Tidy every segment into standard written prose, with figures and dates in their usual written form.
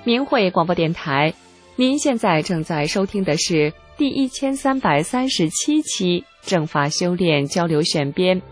明慧广播电台，您现在正在收听的是第1337期正法修炼交流选编。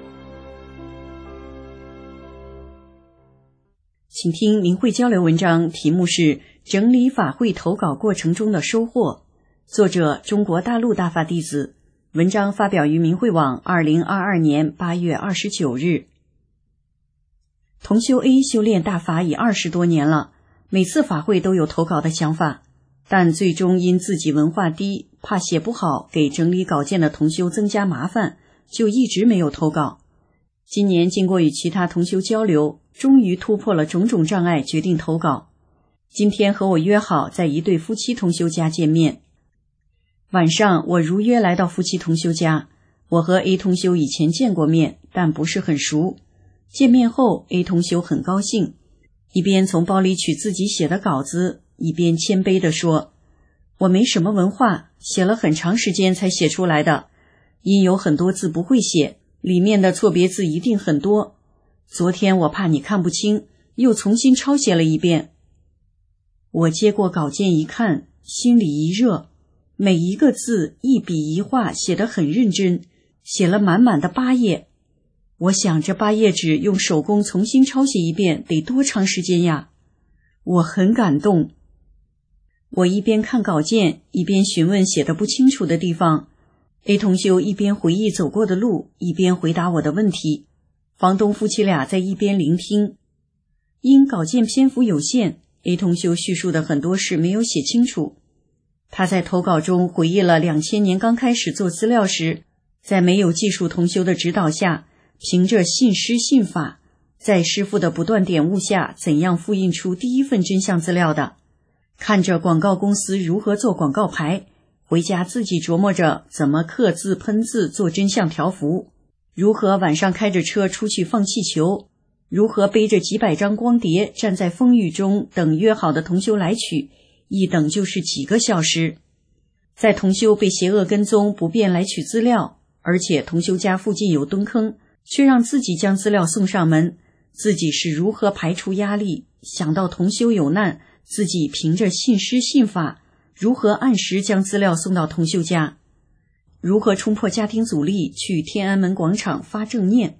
请听明慧交流文章，题目是整理法会投稿过程中的收获，作者中国大陆大法弟子，文章发表于明慧网2022年8月29日。同修 A 修炼大法已20多年了，每次法会都有投稿的想法，但最终因自己文化低，怕写不好给整理稿件的同修增加麻烦，就一直没有投稿。今年经过与其他同修交流，终于突破了种种障碍，决定投稿。今天和我约好在一对夫妻同修家见面。晚上我如约来到夫妻同修家，我和 A 同修以前见过面，但不是很熟。见面后 A 同修很高兴，一边从包里取自己写的稿子，一边谦卑地说，我没什么文化，写了很长时间才写出来的，因有很多字不会写，里面的错别字一定很多。昨天我怕你看不清，又重新抄写了一遍。我接过稿件一看，心里一热，每一个字一笔一画写得很认真，写了满满的8页。我想这8页纸用手工重新抄写一遍得多长时间呀？我很感动。我一边看稿件，一边询问写得不清楚的地方。A 同修一边回忆走过的路，一边回答我的问题。房东夫妻俩在一边聆听。因稿件篇幅有限， A 同修叙述的很多事没有写清楚。他在投稿中回忆了2000年刚开始做资料时，在没有技术同修的指导下，凭着信师信法，在师父的不断点悟下，怎样复印出第一份真相资料的。看着广告公司如何做广告牌，回家自己琢磨着怎么刻字喷字做真相条幅，如何晚上开着车出去放气球，如何背着几百张光碟站在风雨中等约好的同修来取，一等就是几个小时。在同修被邪恶跟踪不便来取资料，而且同修家附近有蹲坑，却让自己将资料送上门，自己是如何排除压力，想到同修有难，自己凭着信师信法，如何按时将资料送到同修家，如何冲破家庭阻力去天安门广场发正念。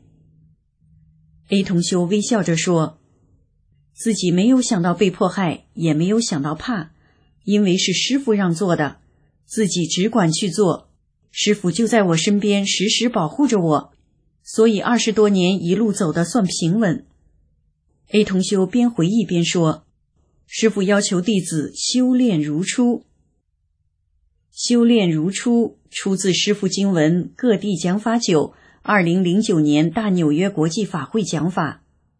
A 同修微笑着说，自己没有想到被迫害，也没有想到怕，因为是师父让做的，自己只管去做，师父就在我身边时时保护着我，所以20多年一路走得算平稳。 A 同修边回忆边说，师父要求弟子修炼如初。修炼如初出自师父经文各地讲法9 2009年大纽约国际法会讲法。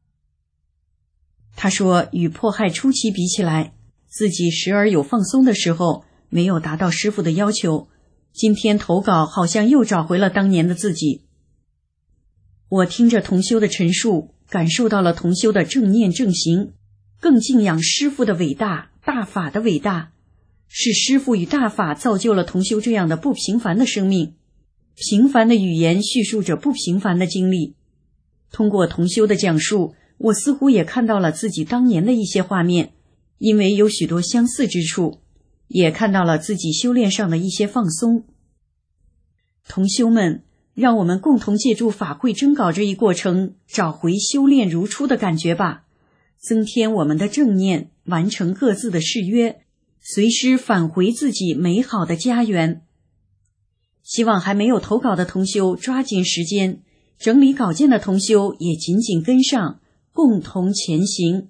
他说，与迫害初期比起来，自己时而有放松的时候，没有达到师父的要求，今天投稿好像又找回了当年的自己。我听着同修的陈述，感受到了同修的正念正行，更敬仰师父的伟大，大法的伟大。是师父与大法造就了同修这样的不平凡的生命，平凡的语言叙述着不平凡的经历。通过同修的讲述，我似乎也看到了自己当年的一些画面，因为有许多相似之处，也看到了自己修炼上的一些放松。同修们，让我们共同借助法会征稿这一过程，找回修炼如初的感觉吧，增添我们的正念，完成各自的誓约，随时返回自己美好的家园。希望还没有投稿的同修抓紧时间，整理稿件的同修也紧紧跟上，共同前行。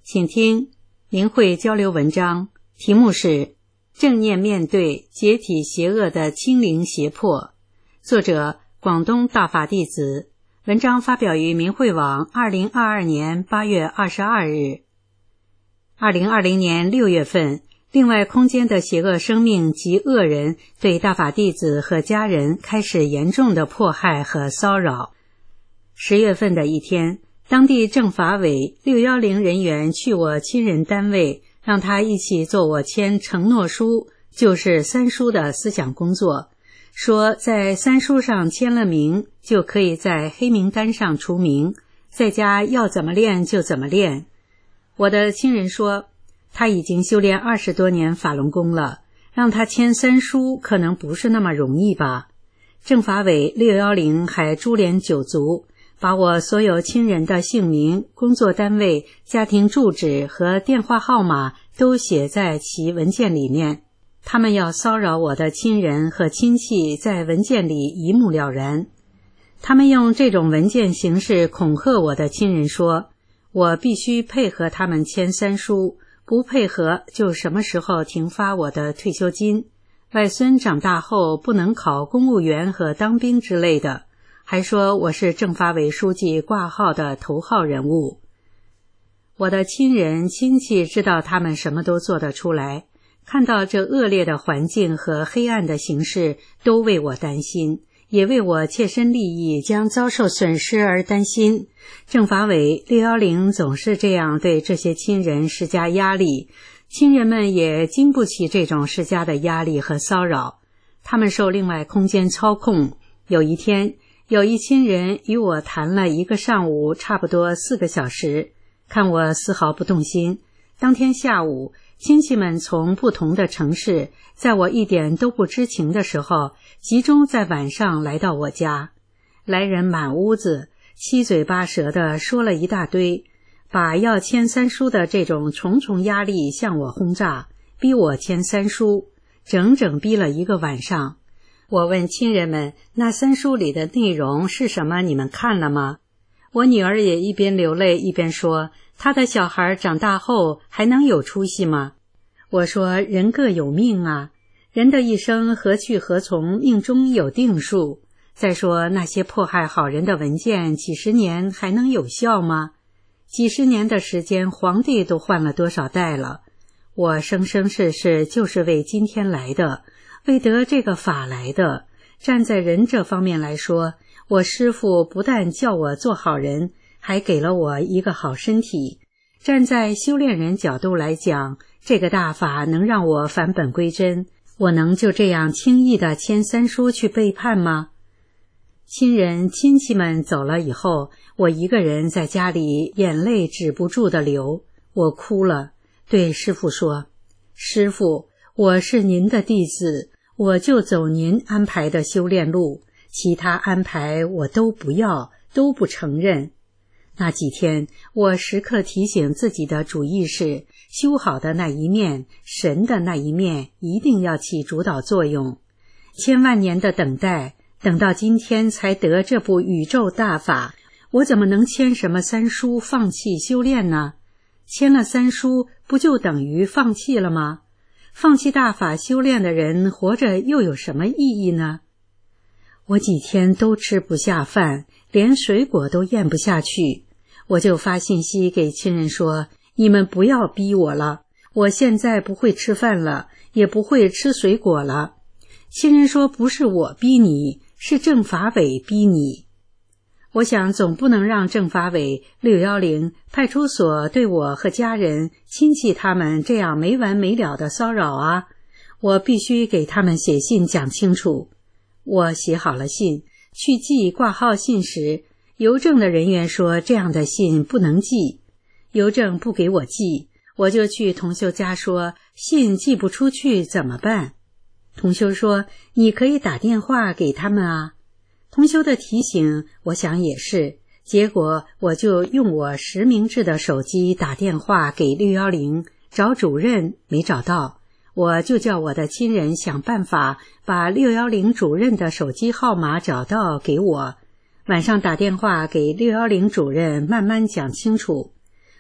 请听明慧交流文章，题目是正念面对解体邪恶的清零胁迫，作者广东大法弟子，文章发表于明慧网2022年8月22日。2020年6月份，另外空间的邪恶生命及恶人对大法弟子和家人开始严重的迫害和骚扰。10月份的一天，当地政法委610人员去我亲人单位，让他一起做我签承诺书，就是三书的思想工作，说在三书上签了名，就可以在黑名单上除名，在家要怎么练就怎么练。我的亲人说，他已经修炼20多年法轮功了，让他签三书可能不是那么容易吧。政法委610还株连九族，把我所有亲人的姓名、工作单位、家庭住址和电话号码都写在其文件里面。他们要骚扰我的亲人和亲戚，在文件里一目了然。他们用这种文件形式恐吓我的亲人说，我必须配合他们签三书，不配合就什么时候停发我的退休金，外孙长大后不能考公务员和当兵之类的，还说我是政法委书记挂号的头号人物。我的亲人亲戚知道他们什么都做得出来，看到这恶劣的环境和黑暗的形势，都为我担心，也为我切身利益将遭受损失而担心。政法委610总是这样对这些亲人施加压力，亲人们也经不起这种施加的压力和骚扰，他们受另外空间操控。有一天，有一亲人与我谈了一个上午，差不多4个小时，看我丝毫不动心。当天下午，亲戚们从不同的城市，在我一点都不知情的时候，集中在晚上来到我家。来人满屋子，七嘴八舌地说了一大堆，把要签三书的这种重重压力向我轰炸，逼我签三书，整整逼了1个晚上。我问亲人们，那三书里的内容是什么？你们看了吗？我女儿也一边流泪一边说，她的小孩长大后还能有出息吗？我说，人各有命啊，人的一生何去何从，命中有定数。再说那些迫害好人的文件，几十年还能有效吗？几十年的时间，皇帝都换了多少代了。我生生世世就是为今天来的，为得这个法来的。站在人这方面来说，我师父不但叫我做好人，还给了我一个好身体。站在修炼人角度来讲，这个大法能让我返本归真，我能就这样轻易地签三书去背叛吗？亲人亲戚们走了以后，我一个人在家里，眼泪止不住地流。我哭了，对师父说，师父，我是您的弟子，我就走您安排的修炼路，其他安排我都不要，都不承认。那几天，我时刻提醒自己的主意识，修好的那一面，神的那一面，一定要起主导作用。千万年的等待，等到今天才得这部宇宙大法，我怎么能签什么三书放弃修炼呢？签了三书，不就等于放弃了吗？放弃大法修炼的人，活着又有什么意义呢？我几天都吃不下饭，连水果都咽不下去。我就发信息给亲人说，你们不要逼我了，我现在不会吃饭了，也不会吃水果了。亲人说，不是我逼你，是政法委逼你。我想总不能让政法委610派出所对我和家人亲戚他们这样没完没了的骚扰啊，我必须给他们写信讲清楚。我写好了信，去寄挂号信时，邮政的人员说这样的信不能寄，邮政不给我寄，我就去同修家说信寄不出去怎么办？同修说，你可以打电话给他们啊。同修的提醒，我想也是，结果我就用我实名制的手机打电话给610，找主任没找到，我就叫我的亲人想办法把610主任的手机号码找到给我。晚上打电话给610主任慢慢讲清楚。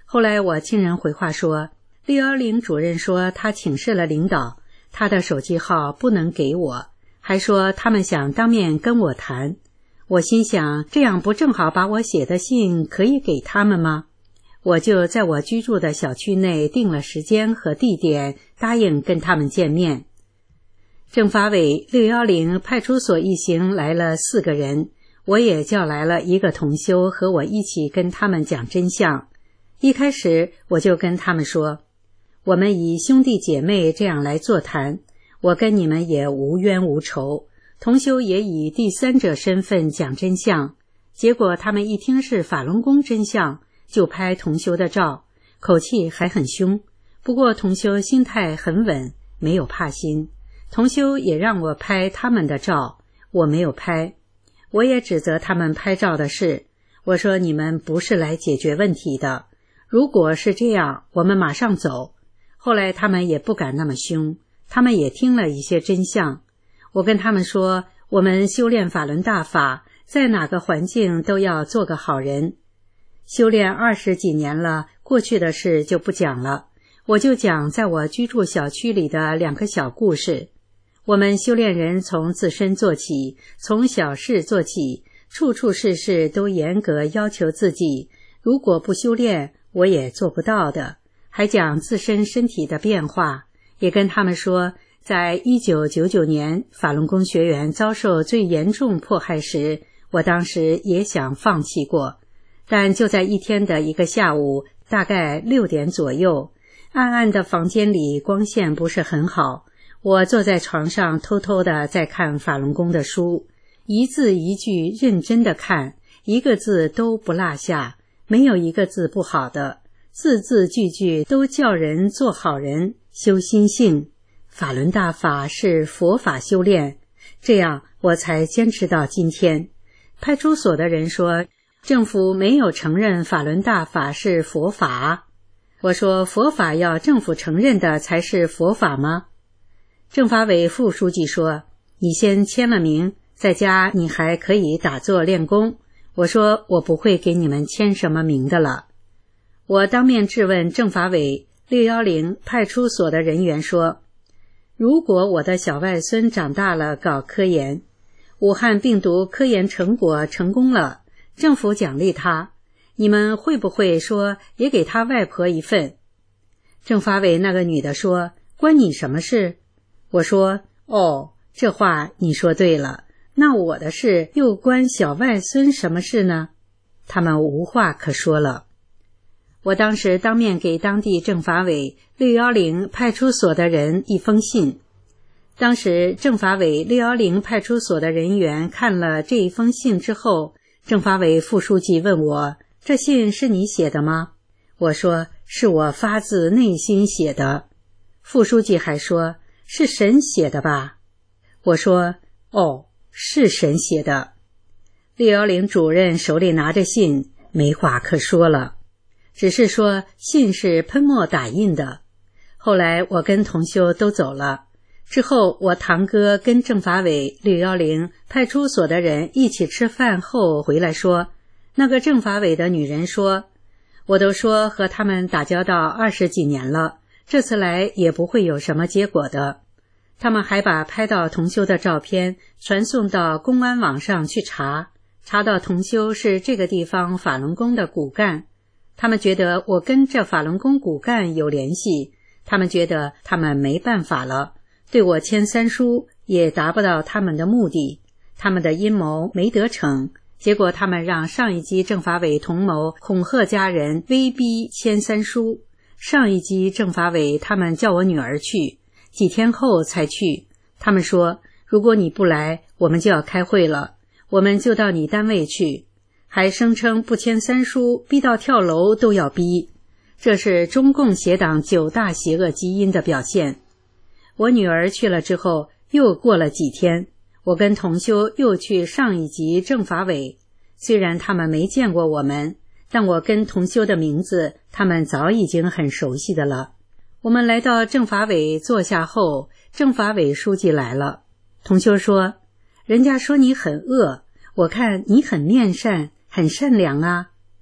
后来我亲人回话说，610主任说他请示了领导，他的手机号不能给我，还说他们想当面跟我谈。我心想，这样不正好把我写的信可以给他们吗？我就在我居住的小区内定了时间和地点，答应跟他们见面。政法委610派出所一行来了4个人，我也叫来了一个同修和我一起跟他们讲真相。一开始我就跟他们说，我们以兄弟姐妹这样来座谈，我跟你们也无冤无仇，同修也以第三者身份讲真相。结果他们一听是法轮功真相，就拍同修的照，口气还很凶。不过同修心态很稳，没有怕心。同修也让我拍他们的照，我没有拍。我也指责他们拍照的事，我说你们不是来解决问题的，如果是这样，我们马上走。后来他们也不敢那么凶，他们也听了一些真相。我跟他们说，我们修炼法轮大法，在哪个环境都要做个好人。修炼20几年了，过去的事就不讲了，我就讲在我居住小区里的2个小故事。我们修炼人从自身做起，从小事做起，处处事事都严格要求自己，如果不修炼，我也做不到的。还讲自身身体的变化，也跟他们说，在1999年法轮功学员遭受最严重迫害时，我当时也想放弃过，但就在一天的一个下午，大概6点左右，暗暗的房间里光线不是很好，我坐在床上偷偷的在看法轮功的书，一字一句认真的看，一个字都不落下，没有一个字不好的，字字句句都叫人做好人，修心性。法轮大法是佛法修炼，这样我才坚持到今天。派出所的人说，政府没有承认法轮大法是佛法。我说，佛法要政府承认的才是佛法吗？政法委副书记说，你先签了名，在家你还可以打坐练功。我说，我不会给你们签什么名的了。我当面质问政法委610派出所的人员说，如果我的小外孙长大了搞科研，武汉病毒科研成果成功了，政府奖励他，你们会不会说也给他外婆一份？政法委那个女的说，关你什么事？我说，哦，这话你说对了，那我的事又关小外孙什么事呢？他们无话可说了。我当时当面给当地政法委610派出所的人一封信。当时政法委610派出所的人员看了这一封信之后，政法委副书记问我，这信是你写的吗？我说，是我发自内心写的。副书记还说，是神写的吧？我说，哦，是神写的。610主任手里拿着信，没话可说了，只是说信是喷墨打印的。后来我跟同修都走了，之后我堂哥跟政法委610派出所的人一起吃饭后回来说，那个政法委的女人说，我都说和他们打交道20几年了，这次来也不会有什么结果的。他们还把拍到同修的照片传送到公安网上去查到同修是这个地方法轮功的骨干。他们觉得我跟这法轮功骨干有联系，他们觉得他们没办法了，对我签3书也达不到他们的目的，他们的阴谋没得逞，结果他们让上一级政法委同谋恐吓家人，威逼签3书。上一级政法委他们叫我女儿去，几天后才去。他们说，如果你不来，我们就要开会了，我们就到你单位去，还声称不签3书，逼到跳楼都要逼。这是中共邪党9大邪恶基因的表现。我女儿去了之后，又过了几天，我跟同修又去上一级政法委，虽然他们没见过我们，但我跟同修的名字他们早已经很熟悉的了。我们来到政法委坐下后，政法委书记来了。同修说，人家说你很恶，我看你很面善，很善良啊。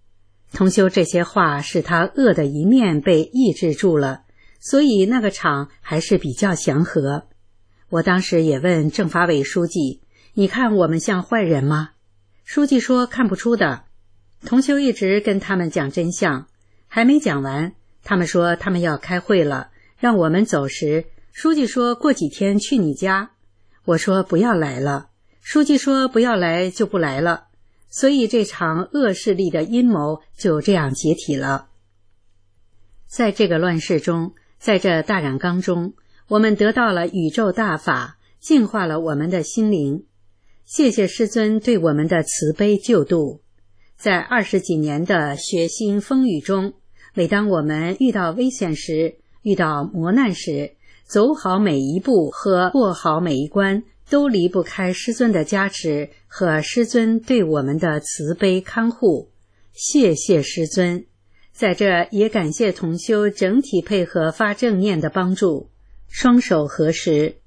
同修这些话使他恶的一面被抑制住了，所以那个场还是比较祥和。我当时也问政法委书记，你看我们像坏人吗？书记说看不出的。同修一直跟他们讲真相，还没讲完，他们说他们要开会了，让我们走时，书记说过几天去你家。我说不要来了，书记说不要来就不来了，所以这场恶势力的阴谋就这样解体了。在这个乱世中，在这大染缸中，我们得到了宇宙大法，净化了我们的心灵。谢谢师尊对我们的慈悲救度。在20几年的血腥风雨中，每当我们遇到危险时，遇到磨难时，走好每一步和过好每一关，都离不开师尊的加持和师尊对我们的慈悲看护。谢谢师尊。在这也感谢同修整体配合发正念的帮助，双手合十。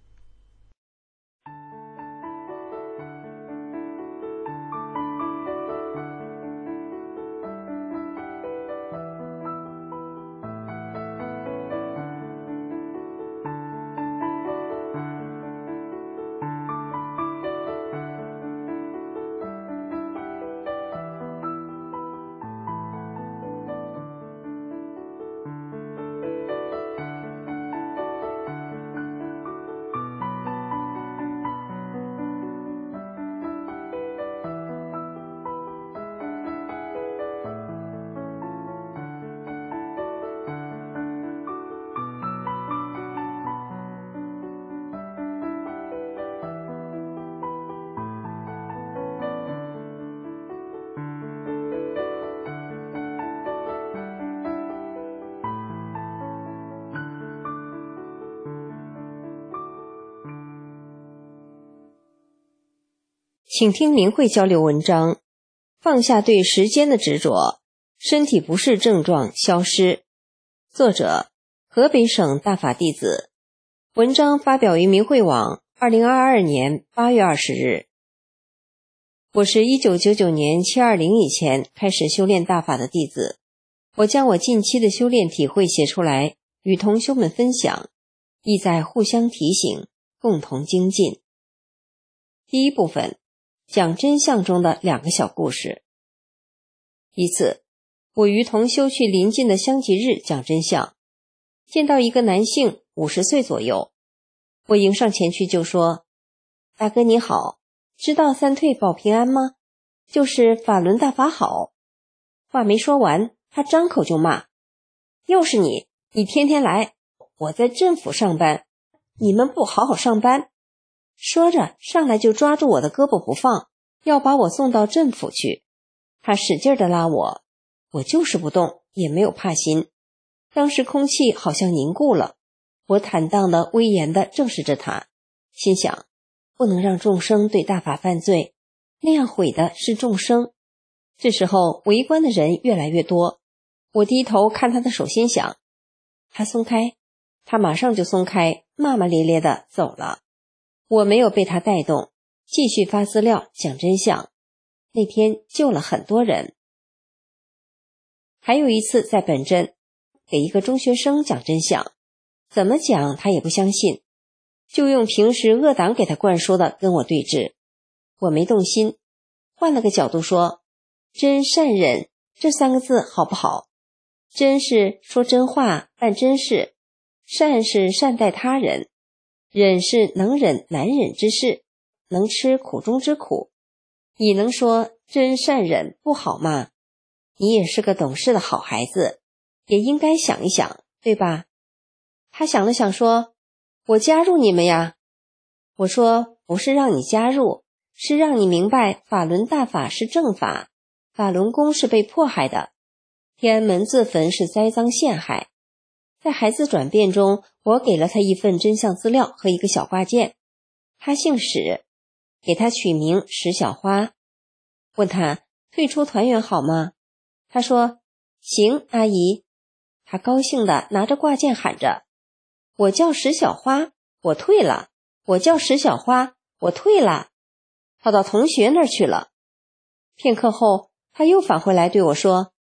请听明慧交流文章，放下对时间的执着，身体不适症状消失。作者河北省大法弟子，文章发表于明慧网2022年8月20日。我是1999年720以前开始修炼大法的弟子，我将我近期的修炼体会写出来，与同修们分享，意在互相提醒，共同精进。第一部分，讲真相中的2个小故事。一次，我与同修去临近的香吉日讲真相，见到一个男性50岁左右，我迎上前去就说：大哥你好，知道三退保平安吗？就是法轮大法好。话没说完，他张口就骂：又是你天天来，我在政府上班，你们不好好上班。说着上来就抓住我的胳膊不放，要把我送到政府去。他使劲地拉我，我就是不动，也没有怕心。当时空气好像凝固了，我坦荡的威严地正视着他，心想不能让众生对大法犯罪，那样毁的是众生。这时候围观的人越来越多，我低头看他的手，心想他松开，他马上就松开，骂骂咧咧地走了。我没有被他带动，继续发资料讲真相。那天救了很多人。还有一次在本镇给一个中学生讲真相，怎么讲他也不相信，就用平时恶党给他灌输的跟我对峙。我没动心，换了个角度说，真善忍这3个字好不好？真是说真话办真事，善是善待他人，忍是能忍难忍之事，能吃苦中之苦。你能说真善忍不好吗？你也是个懂事的好孩子，也应该想一想，对吧？他想了想说，我加入你们呀。我说不是让你加入，是让你明白法轮大法是正法，法轮功是被迫害的，天安门自焚是栽赃陷害。在孩子转变中，我给了他一份真相资料和一个小挂件，他姓史，给他取名史小花。问他退出团员好吗？他说行阿姨。他高兴地拿着挂件喊着，我叫史小花，我退了，我叫史小花，我退了。跑到同学那儿去了。片刻后他又返回来对我说，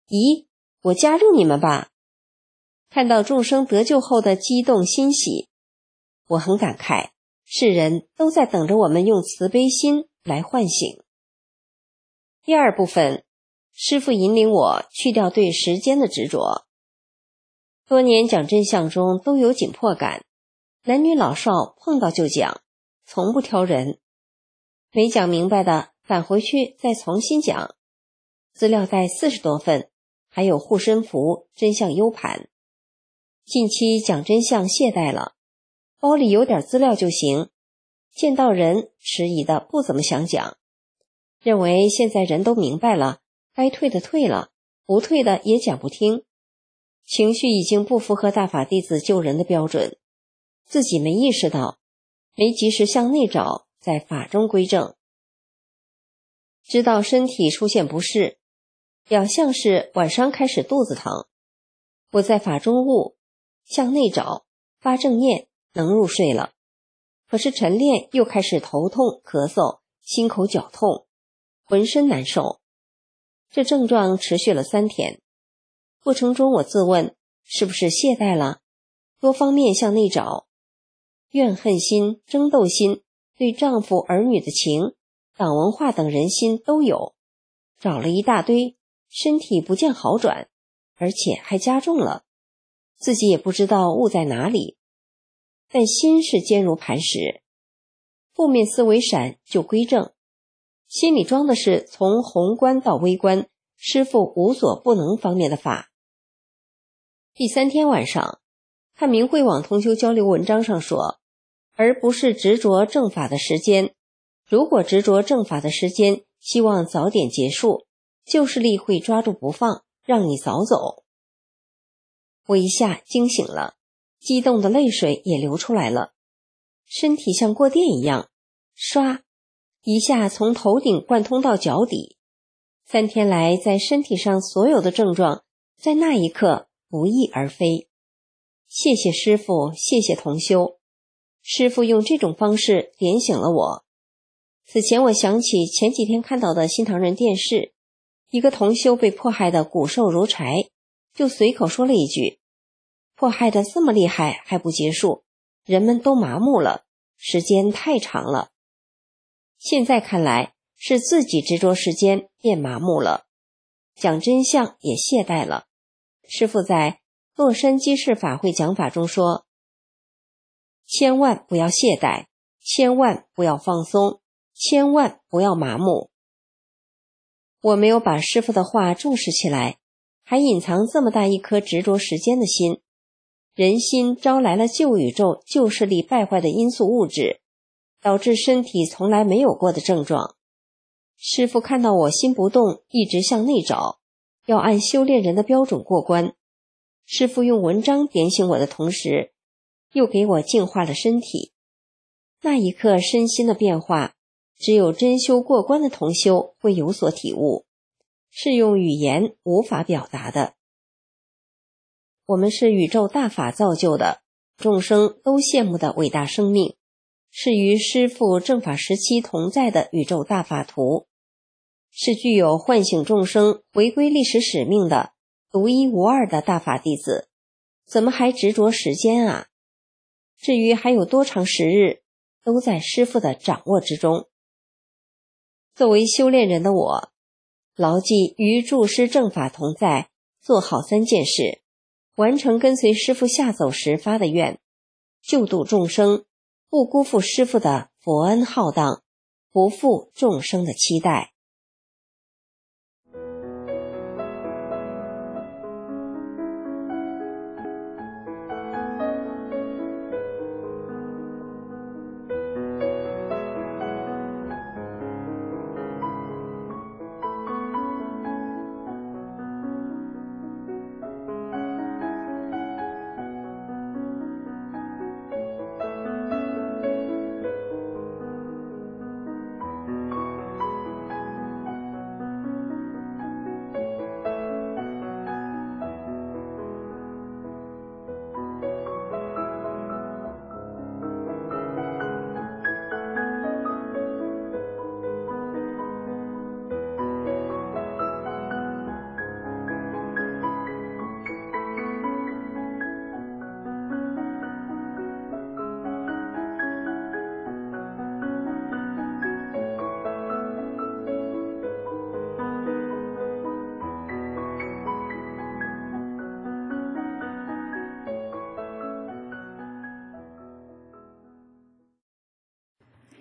咦，我加入你们吧。看到众生得救后的激动欣喜，我很感慨，世人都在等着我们用慈悲心来唤醒。第二部分，师父引领我去掉对时间的执着。多年讲真相中都有紧迫感，男女老少碰到就讲，从不挑人。没讲明白的返回去再重新讲。资料带40多份，还有护身符、真相 U 盘。近期讲真相懈怠了，包里有点资料就行，见到人迟疑的不怎么想讲，认为现在人都明白了，该退的退了，不退的也讲不听。情绪已经不符合大法弟子救人的标准，自己没意识到，没及时向内找，在法中归正。知道身体出现不适，表象是晚上开始肚子疼，我在法中悟，向内找，发正念，能入睡了。可是晨练又开始头痛、咳嗽、心口绞痛，浑身难受。这症状持续了3天。过程中我自问，是不是懈怠了？多方面向内找，怨恨心、争斗心，对丈夫儿女的情，党文化等人心都有，找了一大堆，身体不见好转，而且还加重了，自己也不知道误在哪里。但心是坚如磐石，负面思维闪就归正，心里装的是从宏观到微观，师父无所不能方面的法。第3天晚上，看明慧网同修交流文章上说，而不是执着正法的时间，如果执着正法的时间，希望早点结束，旧势力会抓住不放，让你早走。我一下惊醒了，激动的泪水也流出来了，身体像过电一样，唰一下从头顶贯通到脚底。3天来在身体上所有的症状，在那一刻不翼而飞。谢谢师父，谢谢同修。师父用这种方式点醒了我。此前我想起前几天看到的新唐人电视，一个同修被迫害得骨瘦如柴，就随口说了一句，迫害得这么厉害还不结束，人们都麻木了，时间太长了。现在看来是自己执着时间变麻木了，讲真相也懈怠了。师父在洛杉矶市法会讲法中说，千万不要懈怠，千万不要放松，千万不要麻木。我没有把师父的话重视起来，还隐藏这么大一颗执着时间的心。人心招来了旧宇宙、旧势力败坏的因素物质，导致身体从来没有过的症状。师父看到我心不动，一直向内找，要按修炼人的标准过关。师父用文章点醒我的同时，又给我净化了身体。那一刻身心的变化，只有真修过关的同修会有所体悟，是用语言无法表达的。我们是宇宙大法造就的，众生都羡慕的伟大生命，是与师父正法时期同在的宇宙大法图，是具有唤醒众生回归历史使命的独一无二的大法弟子，怎么还执着时间啊？至于还有多长时日，都在师父的掌握之中。作为修炼人的我，牢记与诸师正法同在，做好3件事，完成跟随师父下走时发的愿，救度众生，不辜负师父的佛恩浩荡，不负众生的期待。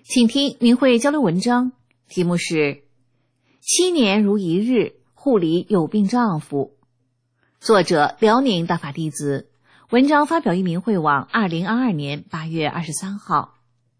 请听明慧交流文章，题目是7年如一日，护理有病丈夫。作者辽宁大法弟子，文章发表于明慧网2022年8月23号。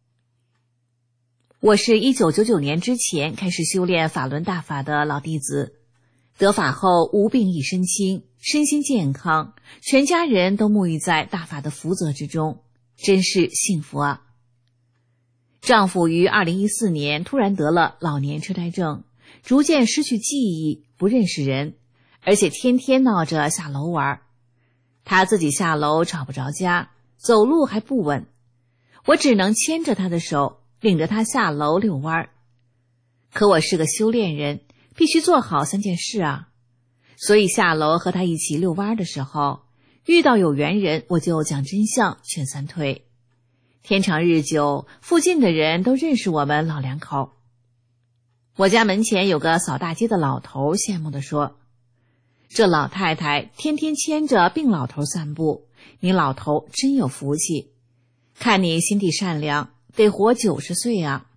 我是1999年之前开始修炼法轮大法的老弟子，得法后无病一身轻，身心健康，全家人都沐浴在大法的福泽之中，真是幸福啊！丈夫于2014年突然得了老年痴呆症，逐渐失去记忆，不认识人，而且天天闹着下楼玩。他自己下楼找不着家，走路还不稳，我只能牵着他的手，领着他下楼遛弯。可我是个修炼人，必须做好3件事啊。所以下楼和他一起遛弯的时候，遇到有缘人，我就讲真相，劝3退。天长日久，附近的人都认识我们老两口。我家门前有个扫大街的老头羡慕地说，这老太太天天牵着病老头散步，你老头真有福气，看你心地善良，得活90岁啊。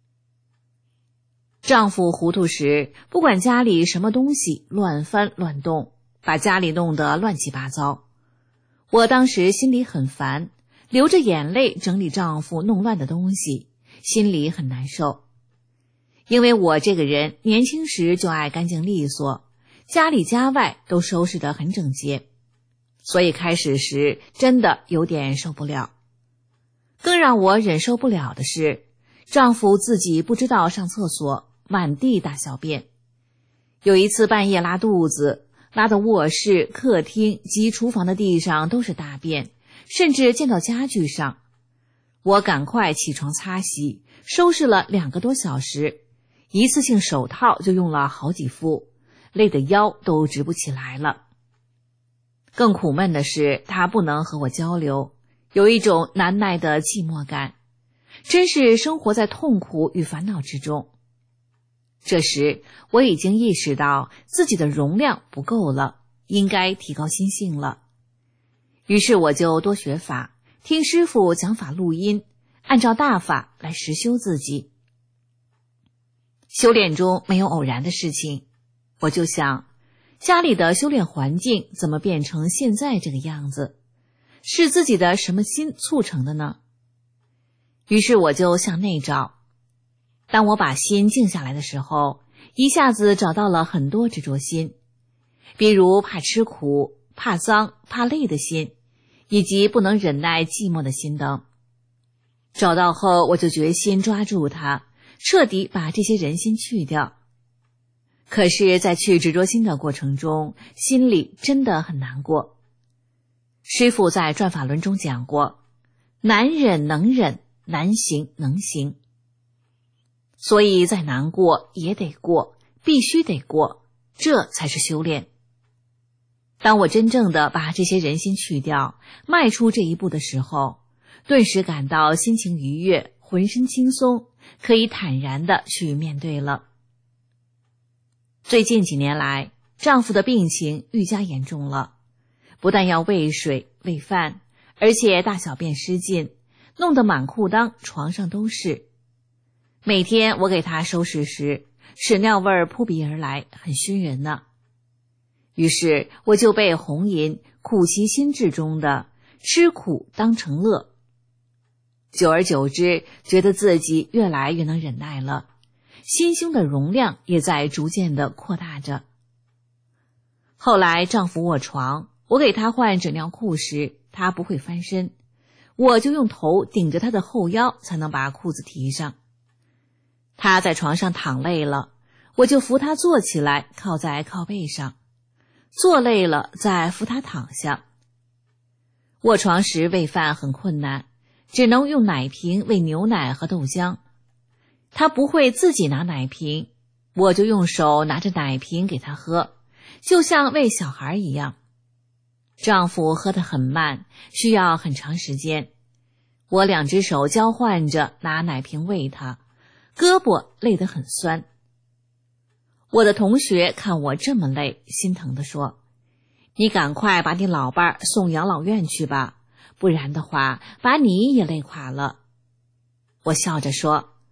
丈夫糊涂时，不管家里什么东西乱翻乱动，把家里弄得乱七八糟。我当时心里很烦，流着眼泪整理丈夫弄乱的东西，心里很难受。因为我这个人年轻时就爱干净利索，家里家外都收拾得很整洁，所以开始时真的有点受不了。更让我忍受不了的是，丈夫自己不知道上厕所，满地大小便。有一次半夜拉肚子，拉到卧室、客厅及厨房的地上都是大便，甚至溅到家具上。我赶快起床擦洗，收拾了2个多小时，一次性手套就用了好几副，累得腰都直不起来了。更苦闷的是，他不能和我交流，有一种难耐的寂寞感，真是生活在痛苦与烦恼之中。这时我已经意识到自己的容量不够了，应该提高心性了。于是我就多学法，听师父讲法录音，按照大法来实修自己。修炼中没有偶然的事情，我就想，家里的修炼环境怎么变成现在这个样子？是自己的什么心促成的呢？于是我就向内找。当我把心静下来的时候，一下子找到了很多执着心，比如怕吃苦、怕脏、怕累的心，以及不能忍耐寂寞的心等。找到后，我就决心抓住它，彻底把这些人心去掉。可是在去执着心的过程中，心里真的很难过。师父在转法轮中讲过，难忍能忍，难行能行。所以再难过也得过，必须得过，这才是修炼。当我真正的把这些人心去掉，迈出这一步的时候，顿时感到心情愉悦，浑身轻松，可以坦然地去面对了。最近几年来，丈夫的病情愈加严重了，不但要喂水、喂饭，而且大小便失禁，弄得满裤裆、床上都是。每天我给他收拾时，屎尿味扑鼻而来，很熏人呢。于是我就被红吟苦其心志中的吃苦当成乐。久而久之，觉得自己越来越能忍耐了，心胸的容量也在逐渐的扩大着。后来丈夫卧床，我给他换纸尿裤时，他不会翻身，我就用头顶着他的后腰才能把裤子提上。他在床上躺累了，我就扶他坐起来，靠在靠背上，坐累了再扶他躺下。卧床时喂饭很困难，只能用奶瓶喂牛奶和豆浆。他不会自己拿奶瓶，我就用手拿着奶瓶给他喝，就像喂小孩一样。丈夫喝得很慢，需要很长时间，我2只手交换着拿奶瓶喂他，胳膊累得很酸。我的同学看我这么累，心疼地说，你赶快把你老伴送养老院去吧，不然的话把你也累垮了。我笑着说，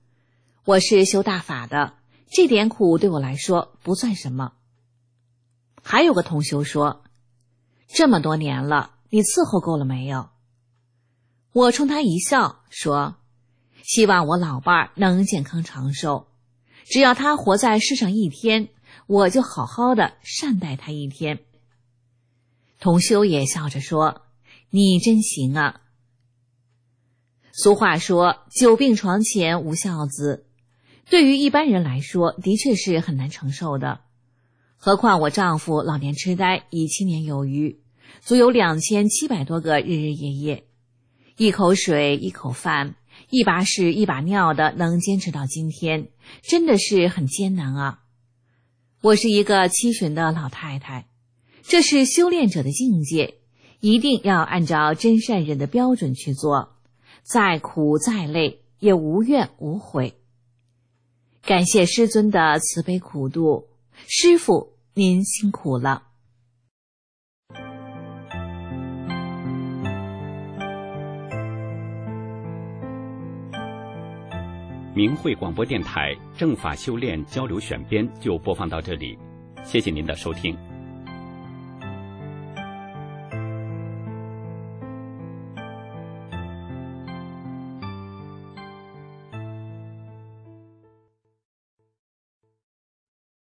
我是修大法的，这点苦对我来说不算什么。还有个同修说，这么多年了，你伺候够了没有？我冲他一笑说，希望我老伴儿能健康长寿，只要他活在世上一天，我就好好的善待他一天。同修也笑着说，你真行啊。俗话说，久病床前无孝子，对于一般人来说的确是很难承受的，何况我丈夫老年痴呆已7年有余，足有2700多个日日夜夜，一口水一口饭，一把屎一把尿的能坚持到今天，真的是很艰难啊。我是一个70旬的老太太，这是修炼者的境界，一定要按照真善忍的标准去做，再苦再累也无怨无悔。感谢师尊的慈悲苦度，师父您辛苦了。 明慧广播电台正法修炼交流选编就播放到这里，谢谢您的收听。